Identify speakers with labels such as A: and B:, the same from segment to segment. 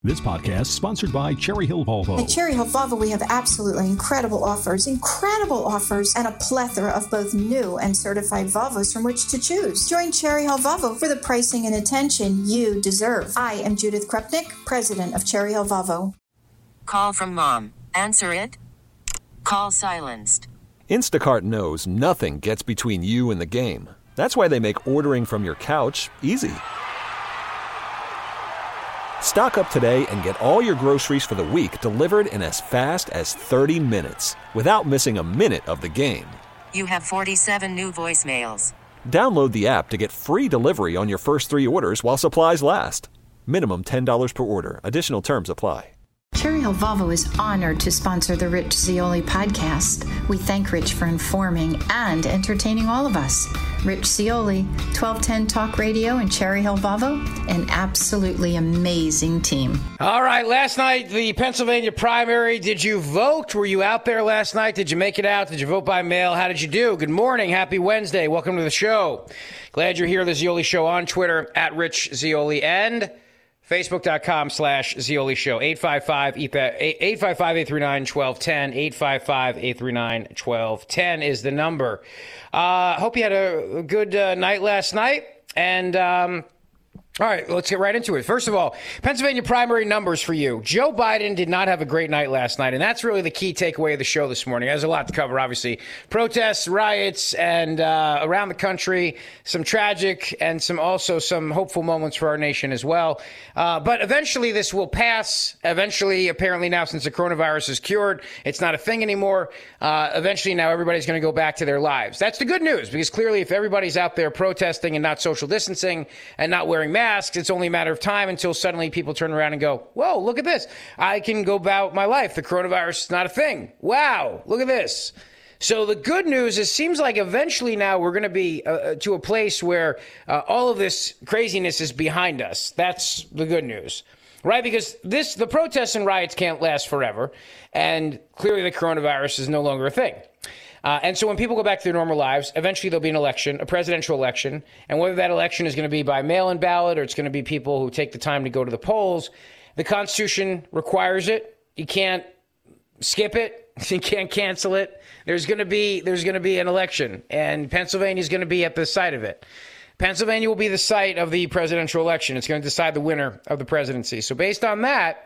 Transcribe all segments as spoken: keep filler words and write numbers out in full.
A: This podcast is sponsored by Cherry Hill Volvo.
B: At Cherry Hill Volvo, we have absolutely incredible offers, incredible offers, and a plethora of both new and certified Volvos from which to choose. Join Cherry Hill Volvo for the pricing and attention you deserve. I am Judith Krupnik, president of Cherry Hill Volvo.
C: Call from mom. Answer it. Call silenced.
D: Instacart knows nothing gets between you and the game. That's why they make ordering from your couch easy. Stock up today and get all your groceries for the week delivered in as fast as thirty minutes without missing a minute of the game.
C: You have forty-seven new voicemails.
D: Download the app to get free delivery on your first three orders while supplies last. Minimum ten dollars per order. Additional terms apply.
B: Cherry Hill Volvo is honored to sponsor the Rich Zeoli podcast. We thank Rich for informing and entertaining all of us. Rich Zeoli, twelve ten Talk Radio and Cherry Hill Volvo, an absolutely amazing team.
E: All right, last night, the Pennsylvania primary. Did you vote? Were you out there last night? Did you make it out? Did you vote by mail? How did you do? Good morning. Happy Wednesday. Welcome to the show. Glad you're here. The Zeoli Show on Twitter, at Rich Zeoli, and Facebook.com slash Zeoli Show. eight five five, eight five five, eight three nine, one two one zero. eight five five, eight three nine, one two one zero is the number. Uh, hope you had a good uh, night last night. And, um, all right, let's get right into it. First of all, Pennsylvania primary numbers for you. Joe Biden did not have a great night last night, and that's really the key takeaway of the show this morning. There's a lot to cover, obviously. Protests, riots, and uh, around the country, some tragic and some also some hopeful moments for our nation as well. Uh, but eventually this will pass. Eventually, apparently now since the coronavirus is cured, it's not a thing anymore. Uh, eventually now everybody's going to go back to their lives. That's the good news, because clearly if everybody's out there protesting and not social distancing and not wearing masks, it's only a matter of time until suddenly people turn around and go, whoa, look at this. I can go about my life. The coronavirus is not a thing. Wow, look at this. So the good news is it seems like eventually now we're going to be uh, to a place where uh, all of this craziness is behind us. That's the good news, right? Because this the protests and riots can't last forever. And clearly the coronavirus is no longer a thing. Uh, and so when people go back to their normal lives, eventually there'll be an election, a presidential election. And whether that election is going to be by mail-in ballot or it's going to be people who take the time to go to the polls, the Constitution requires it. You can't skip it. You can't cancel it. There's going to be there's going to be an election, and Pennsylvania is going to be at the site of it. Pennsylvania will be the site of the presidential election. It's going to decide the winner of the presidency. So based on that,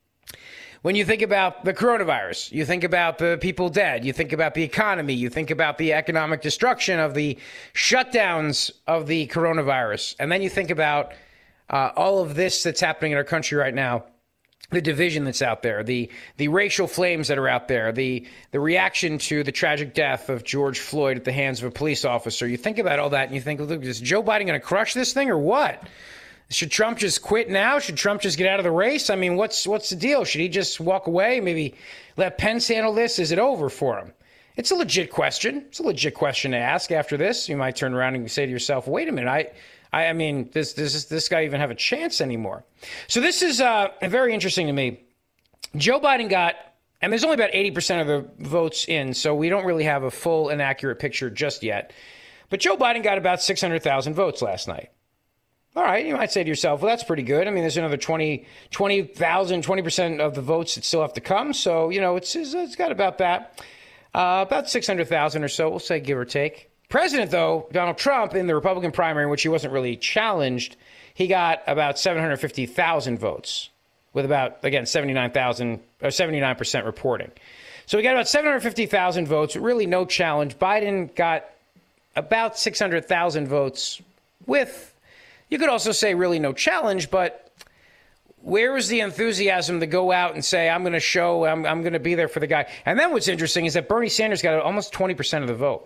E: when you think about the coronavirus, you think about the people dead, you think about the economy, you think about the economic destruction of the shutdowns of the coronavirus, and then you think about uh, all of this that's happening in our country right now, the division that's out there, the the racial flames that are out there, the the reaction to the tragic death of George Floyd at the hands of a police officer. You think about all that and you think, look, is Joe Biden going to crush this thing or what? Should Trump just quit now? Should Trump just get out of the race? I mean, what's what's the deal? Should he just walk away? Maybe let Pence handle this? Is it over for him? It's a legit question. It's a legit question to ask after this. You might turn around and say to yourself, wait a minute, I I, I mean, does, does this guy even have a chance anymore? So this is uh, very interesting to me. Joe Biden got, and there's only about eighty percent of the votes in, so we don't really have a full and accurate picture just yet. But Joe Biden got about six hundred thousand votes last night. All right, you might say to yourself, well, that's pretty good. I mean, there's another twenty, twenty thousand, twenty percent of the votes that still have to come. So, you know, it's it's got about that, uh, about six hundred thousand or so, we'll say, give or take. President, though, Donald Trump, in the Republican primary, in which he wasn't really challenged, he got about seven hundred fifty thousand votes with about, again, seventy-nine thousand or seventy-nine percent reporting. So we got about seven hundred fifty thousand votes, really no challenge. Biden got about six hundred thousand votes with, you could also say really no challenge, but where was the enthusiasm to go out and say, I'm going to show, I'm, I'm going to be there for the guy? And then what's interesting is that Bernie Sanders got almost twenty percent of the vote.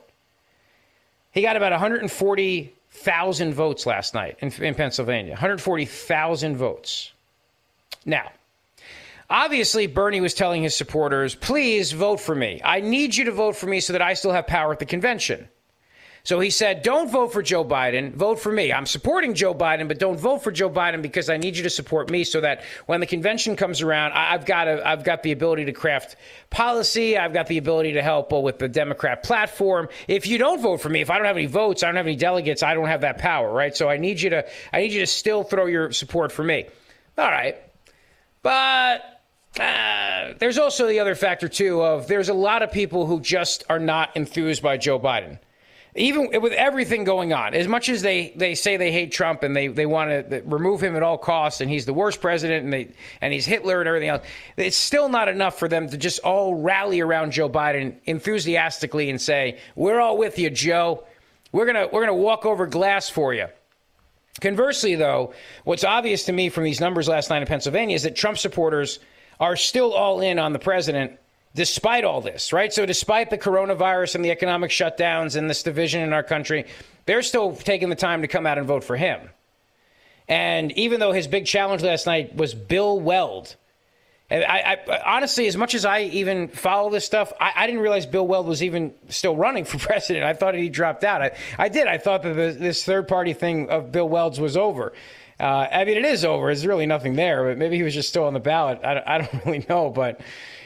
E: He got about one hundred forty thousand votes last night in, in Pennsylvania, one hundred forty thousand votes. Now, obviously, Bernie was telling his supporters, please vote for me. I need you to vote for me so that I still have power at the convention. So he said, don't vote for Joe Biden, vote for me. I'm supporting Joe Biden, but don't vote for Joe Biden because I need you to support me so that when the convention comes around, I've got a, I've got the ability to craft policy. I've got the ability to help with the Democrat platform. If you don't vote for me, if I don't have any votes, I don't have any delegates, I don't have that power, right? So I need you to, I need you to still throw your support for me. All right. But uh, there's also the other factor, too, of there's a lot of people who just are not enthused by Joe Biden. Even with everything going on, as much as they, they say they hate Trump and they, they want to remove him at all costs and he's the worst president and they and he's Hitler and everything else, it's still not enough for them to just all rally around Joe Biden enthusiastically and say, we're all with you, Joe. We're gonna we're gonna walk over glass for you. Conversely, though, what's obvious to me from these numbers last night in Pennsylvania is that Trump supporters are still all in on the president despite all this, right? So despite the coronavirus and the economic shutdowns and this division in our country, they're still taking the time to come out and vote for him. And even though his big challenge last night was Bill Weld, I, I honestly, as much as I even follow this stuff, I, I didn't realize Bill Weld was even still running for president. I thought he dropped out. I, I did. I thought that the, this third-party thing of Bill Weld's was over. Uh, I mean, it is over. There's really nothing there, but maybe he was just still on the ballot. I, I don't really know, but...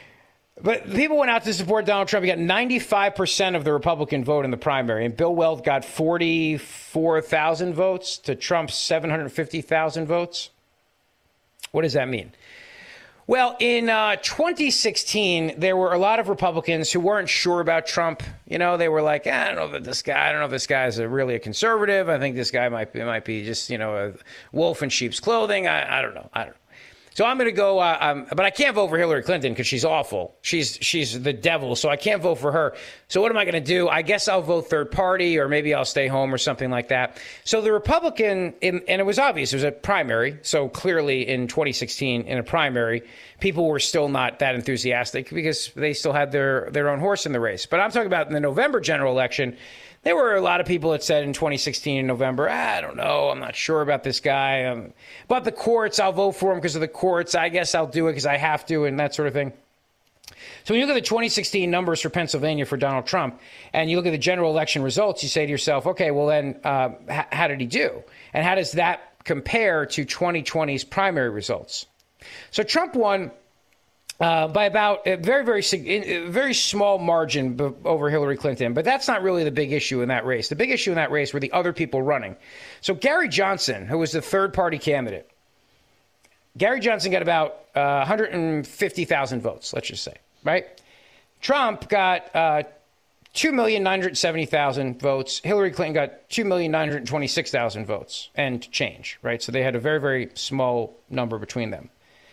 E: But people went out to support Donald Trump. He got ninety-five percent of the Republican vote in the primary, and Bill Weld got forty-four thousand votes to Trump's seven hundred fifty thousand votes. What does that mean? Well, in uh, twenty sixteen, there were a lot of Republicans who weren't sure about Trump. You know, they were like, eh, I don't know if this guy, I don't know if this guy is a, really a conservative. I think this guy might be, might be just, you know, a wolf in sheep's clothing. I, I don't know. I don't know. So I'm going to go, uh, um, but I can't vote for Hillary Clinton because she's awful. She's she's the devil, so I can't vote for her. So what am I going to do? I guess I'll vote third party, or maybe I'll stay home or something like that. So the Republican, in, and it was obvious, it was a primary. So clearly in twenty sixteen, in a primary, people were still not that enthusiastic because they still had their, their own horse in the race. But I'm talking about in the November general election. There were a lot of people that said in twenty sixteen in November, I don't know, I'm not sure about this guy. Um, but the courts, I'll vote for him because of the courts. I guess I'll do it because I have to, and that sort of thing. So when you look at the twenty sixteen numbers for Pennsylvania for Donald Trump, and you look at the general election results, you say to yourself, okay, well then, uh, h- how did he do? And how does that compare to twenty twenty's primary results? So Trump won Uh, by about a very, very, very small margin b- over Hillary Clinton. But that's not really the big issue in that race. The big issue in that race were the other people running. So Gary Johnson, who was the third-party candidate, Gary Johnson got about uh, one hundred fifty thousand votes, let's just say, right? Trump got uh, two million nine hundred seventy thousand votes. Hillary Clinton got two million nine hundred twenty-six thousand votes and change, right? So they had a very, very small number between them.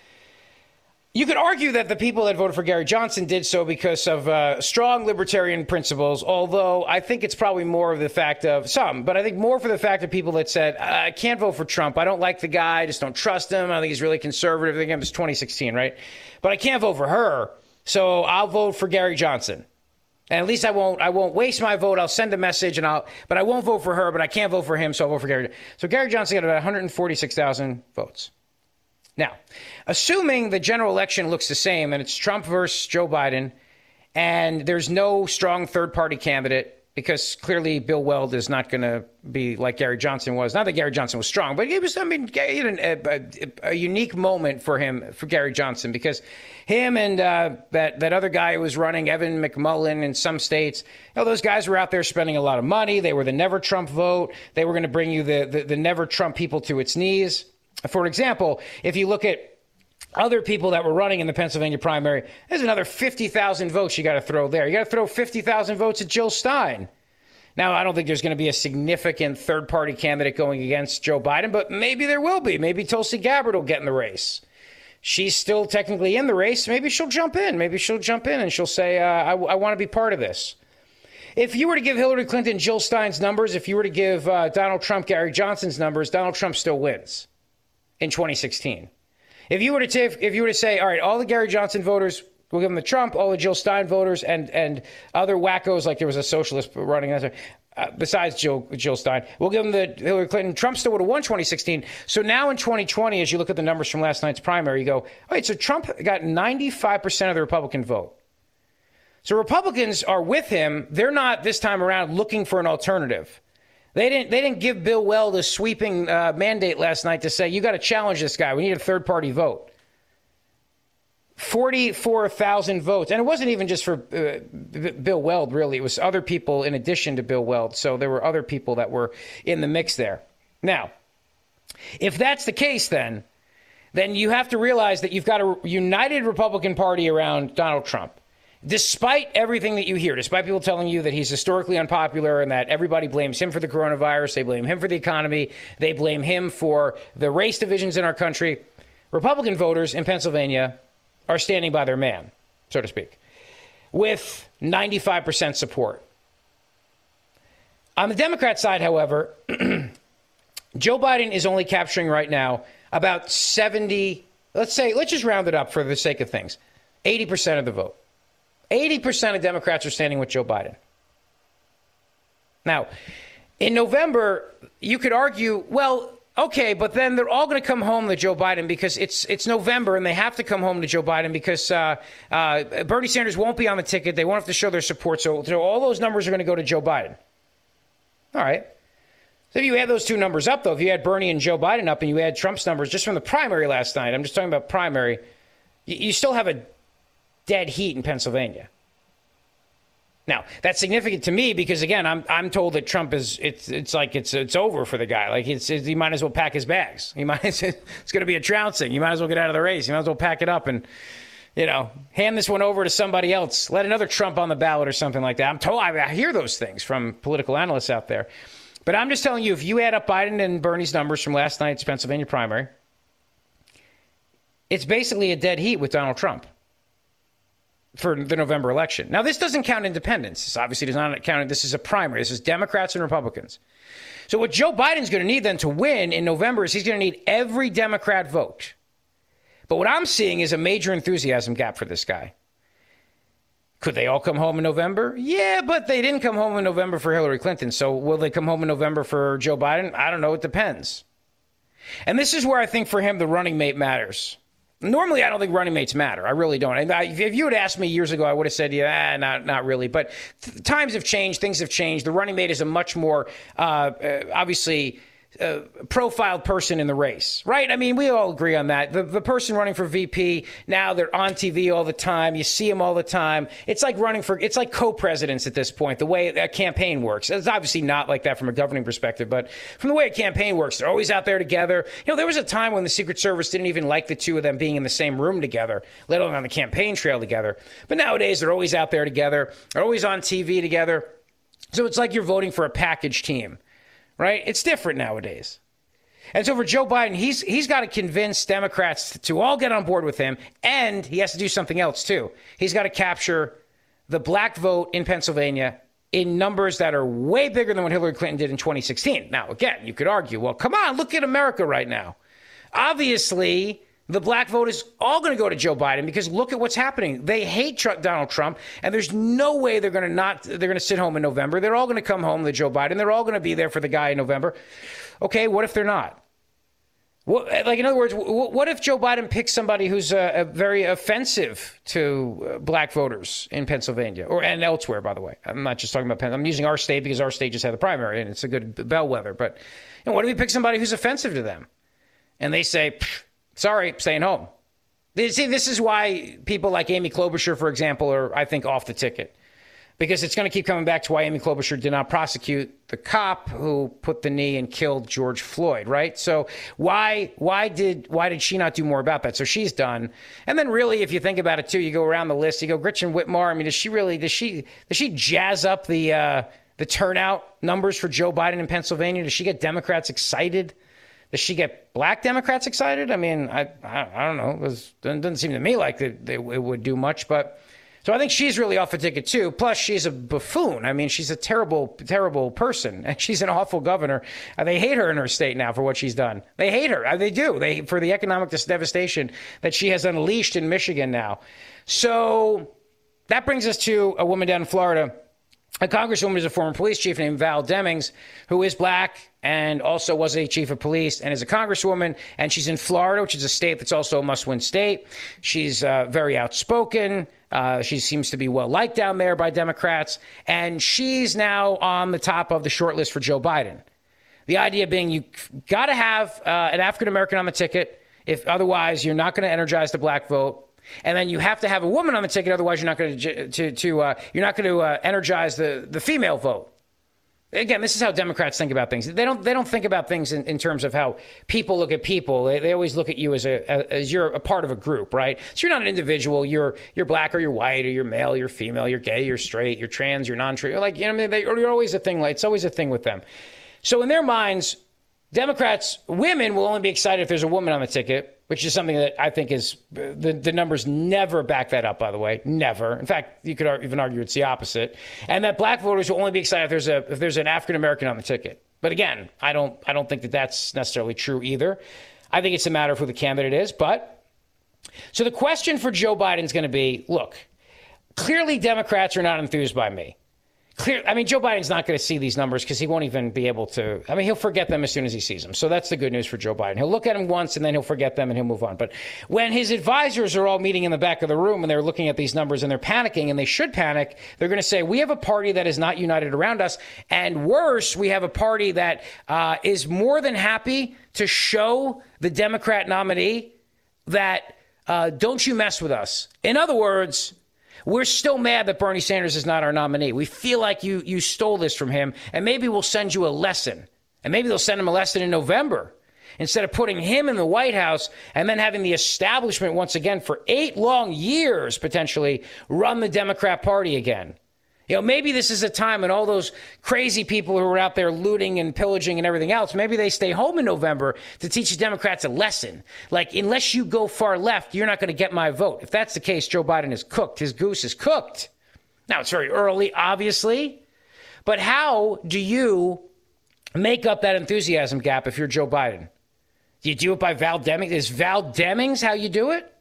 E: You could argue that the people that voted for Gary Johnson did so because of uh, strong libertarian principles, although I think it's probably more of the fact of some, but I think more for the fact of people that said, I can't vote for Trump. I don't like the guy. I just don't trust him. I think he's really conservative. Again, it was twenty sixteen, right? But I can't vote for her, so I'll vote for Gary Johnson. And at least I won't I won't waste my vote. I'll send a message, and I'll, but I won't vote for her, but I can't vote for him, so I'll vote for Gary. So Gary Johnson got about one hundred forty-six thousand votes. Now, assuming the general election looks the same and it's Trump versus Joe Biden and there's no strong third-party candidate because clearly Bill Weld is not going to be like Gary Johnson was. Not that Gary Johnson was strong, but it was, I mean, a, a, a unique moment for him, for Gary Johnson, because him and uh, that, that other guy who was running, Evan McMullin, in some states, you know, those guys were out there spending a lot of money. They were the Never Trump vote. They were going to bring you the, the, the Never Trump people to its knees. For example, if you look at other people that were running in the Pennsylvania primary, there's another fifty thousand votes you got to throw there. You got to throw fifty thousand votes at Jill Stein. Now, I don't think there's going to be a significant third-party candidate going against Joe Biden, but maybe there will be. Maybe Tulsi Gabbard will get in the race. She's still technically in the race. Maybe she'll jump in. Maybe she'll jump in and she'll say, uh, I, I want to be part of this. If you were to give Hillary Clinton Jill Stein's numbers, if you were to give uh, Donald Trump Gary Johnson's numbers, Donald Trump still wins in twenty sixteen. If you were to take, if you were to say, all right, all the Gary Johnson voters, we'll give them to Trump, all the Jill Stein voters and and other wackos, like there was a socialist running uh, besides Jill Jill Stein, we'll give them the Hillary Clinton. Trump still would have won twenty sixteen. So now in twenty twenty, as you look at the numbers from last night's primary, you go, all right, so Trump got ninety-five percent of the Republican vote. So Republicans are with him. They're not this time around looking for an alternative. They didn't They didn't give Bill Weld a sweeping uh, mandate last night to say, you got to challenge this guy. We need a third-party vote. forty-four thousand votes. And it wasn't even just for uh, B- Bill Weld, really. It was other people in addition to Bill Weld. So there were other people that were in the mix there. Now, if that's the case, then, then you have to realize that you've got a united Republican Party around Donald Trump. Despite everything that you hear, despite people telling you that he's historically unpopular and that everybody blames him for the coronavirus, they blame him for the economy, they blame him for the race divisions in our country, Republican voters in Pennsylvania are standing by their man, so to speak, with ninety-five percent support. On the Democrat side, however, Joe Biden is only capturing right now about seventy, let's say, let's just round it up for the sake of things, eighty percent of the vote. eighty percent of Democrats are standing with Joe Biden. Now, in November, you could argue, well, okay, but then they're all going to come home to Joe Biden because it's it's November and they have to come home to Joe Biden because uh, uh, Bernie Sanders won't be on the ticket. They won't have to show their support. So, so all those numbers are going to go to Joe Biden. All right. So if you add those two numbers up, though, if you had Bernie and Joe Biden up and you add Trump's numbers just from the primary last night, I'm just talking about primary, you, you still have a dead heat in Pennsylvania. Now, that's significant to me because, again, I'm I'm told that Trump is, it's it's like it's it's over for the guy. Like, it's, it's he might as well pack his bags. He might It's going to be a trouncing. You might as well get out of the race. You might as well pack it up and, you know, hand this one over to somebody else. Let another Trump on the ballot or something like that. I'm told, I, I hear those things from political analysts out there. But I'm just telling you, if you add up Biden and Bernie's numbers from last night's Pennsylvania primary, it's basically a dead heat with Donald Trump for the November election. Now, this doesn't count independents. This obviously does not count. This is a primary. This is Democrats and Republicans. So what Joe Biden's going to need then to win in November is he's going to need every Democrat vote. But what I'm seeing is a major enthusiasm gap for this guy. Could they all come home in November? Yeah, but they didn't come home in November for Hillary Clinton. So will they come home in November for Joe Biden? I don't know. It depends. And this is where I think for him the running mate matters. Normally, I don't think running mates matter. I really don't. And I, if you had asked me years ago, I would have said, yeah, not not really. But th- times have changed. Things have changed. The running mate is a much more, uh, uh, obviously, uh, profiled person in the race, right? I mean, we all agree on that. The, the person running for V P, now they're on T V all the time. You see them all the time. It's like running for, it's like co-presidents at this point, the way a campaign works. It's obviously not like that from a governing perspective, but from the way a campaign works, they're always out there together. You know, there was a time when the Secret Service didn't even like the two of them being in the same room together, let alone on the campaign trail together. But nowadays, they're always out there together. They're always on T V together. So it's like you're voting for a package team. Right? It's different nowadays. And so for Joe Biden, he's he's got to convince Democrats to, to all get on board with him. And he has to do something else, too. He's got to capture the black vote in Pennsylvania in numbers that are way bigger than what Hillary Clinton did in twenty sixteen. Now, again, you could argue, well, come on, look at America right now. Obviously, the black vote is all going to go to Joe Biden because look at what's happening. They hate Trump, Donald Trump, and there's no way they're going to not they're going to sit home in November. They're all going to come home to Joe Biden. They're all going to be there for the guy in November. Okay, what if they're not? What, like, in other words, what if Joe Biden picks somebody who's uh, uh, very offensive to uh, black voters in Pennsylvania or and elsewhere, by the way? I'm not just talking about Pennsylvania. I'm using our state because our state just had the primary and it's a good bellwether. But you know, what if he picks somebody who's offensive to them? And they say, sorry, staying home. See, this is why people like Amy Klobuchar, for example, are, I think, off the ticket. Because it's going to keep coming back to why Amy Klobuchar did not prosecute the cop who put the knee and killed George Floyd, right? So why why did why did she not do more about that? So she's done. And then really, if you think about it, too, you go around the list, you go Gretchen Whitmer. I mean, does she really, does she, does she jazz up the, uh, the turnout numbers for Joe Biden in Pennsylvania? Does she get Democrats excited? Does she get black Democrats excited? I mean, I I, I don't know. It, was, it doesn't seem to me like it, it would do much. But so I think she's really off the ticket, too. Plus, she's a buffoon. I mean, she's a terrible, terrible person. And she's an awful governor. Uh, they hate her in her state now for what she's done. They hate her. Uh, they do. They for the economic devastation that she has unleashed in Michigan now. So that brings us to a woman down in Florida. A congresswoman is a former police chief named Val Demings, who is black and also was a chief of police and is a congresswoman. And she's in Florida, which is a state that's also a must-win state. She's uh, very outspoken. Uh, she seems to be well-liked down there by Democrats. And she's now on the top of the short list for Joe Biden. The idea being you've got to have uh, an African-American on the ticket. If otherwise, you're not going to energize the black vote. And then you have to have a woman on the ticket, otherwise you're not going to to, to uh, you're not going to uh, energize the, the female vote. Again, this is how Democrats think about things. They don't. They don't think about things in, in terms of how people look at people. They, they always look at you as a as you're a part of a group, right? So you're not an individual. You're you're black or you're white or you're male, you're female, you're gay, you're straight, you're trans, you're non-trans. You're like you know, I mean, they, you're always a thing. Like it's always a thing with them. So in their minds, Democrats, women will only be excited if there's a woman on the ticket, which is something that I think is the, the numbers never back that up, by the way, never. In fact, you could even argue it's the opposite. And that black voters will only be excited if there's a if there's an African-American on the ticket. But again, I don't I don't think that that's necessarily true either. I think it's a matter of who the candidate is. But so the question for Joe Biden is going to be, look, clearly Democrats are not enthused by me. Clear. I mean, Joe Biden's not going to see these numbers because he won't even be able to. I mean, he'll forget them as soon as he sees them. So that's the good news for Joe Biden. He'll look at them once and then he'll forget them and he'll move on. But when his advisors are all meeting in the back of the room and they're looking at these numbers and they're panicking, and they should panic, they're going to say, we have a party that is not united around us. And worse, we have a party that uh, is more than happy to show the Democrat nominee that uh, don't you mess with us. In other words, we're still mad that Bernie Sanders is not our nominee. We feel like you you stole this from him, and maybe we'll send you a lesson. And maybe they'll send him a lesson in November instead of putting him in the White House and then having the establishment once again for eight long years potentially run the Democrat Party again. You know, maybe this is a time when all those crazy people who are out there looting and pillaging and everything else, maybe they stay home in November to teach the Democrats a lesson. Like, unless you go far left, you're not going to get my vote. If that's the case, Joe Biden is cooked. His goose is cooked. Now, it's very early, obviously. But how do you make up that enthusiasm gap if you're Joe Biden? Do you do it by Val Demings? Is Val Demings how you do it?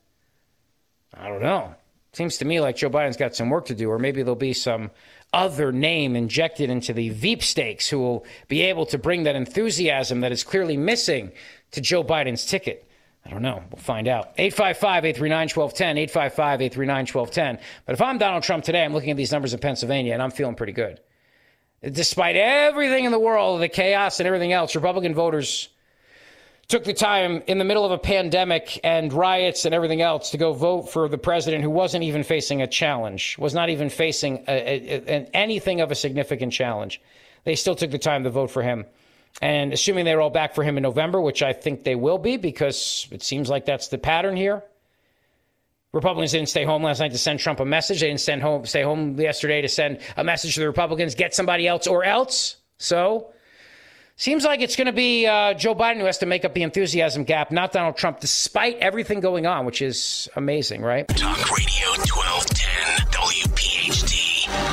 E: I don't know. Seems to me like Joe Biden's got some work to do, or maybe there'll be some other name injected into the veepstakes who will be able to bring that enthusiasm that is clearly missing to Joe Biden's ticket. I don't know. We'll find out. eight five five, eight three nine, one two one zero, eight five five, eight three nine, one two one zero. But if I'm Donald Trump today, I'm looking at these numbers in Pennsylvania, and I'm feeling pretty good. Despite everything in the world, the chaos and everything else, Republican voters took the time in the middle of a pandemic and riots and everything else to go vote for the president who wasn't even facing a challenge, was not even facing a, a, a, anything of a significant challenge. They still took the time to vote for him. And assuming they're all back for him in November, which I think they will be because it seems like that's the pattern here. Republicans didn't stay home last night to send Trump a message. They didn't send home, stay home yesterday to send a message to the Republicans, get somebody else or else. So seems like it's going to be uh, Joe Biden who has to make up the enthusiasm gap, not Donald Trump, despite everything going on, which is amazing, right?
F: Talk Radio twelve ten W P H T.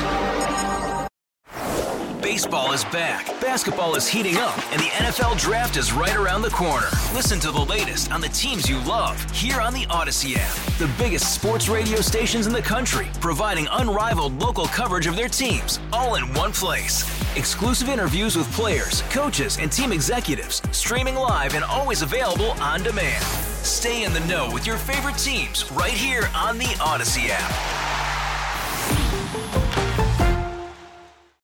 F: Baseball is back, basketball is heating up, and the N F L Draft is right around the corner. Listen to the latest on the teams you love here on the Odyssey app. The biggest sports radio stations in the country, providing unrivaled local coverage of their teams, all in one place. Exclusive interviews with players, coaches, and team executives, streaming live and always available on demand. Stay in the know with your favorite teams right here on the Odyssey app.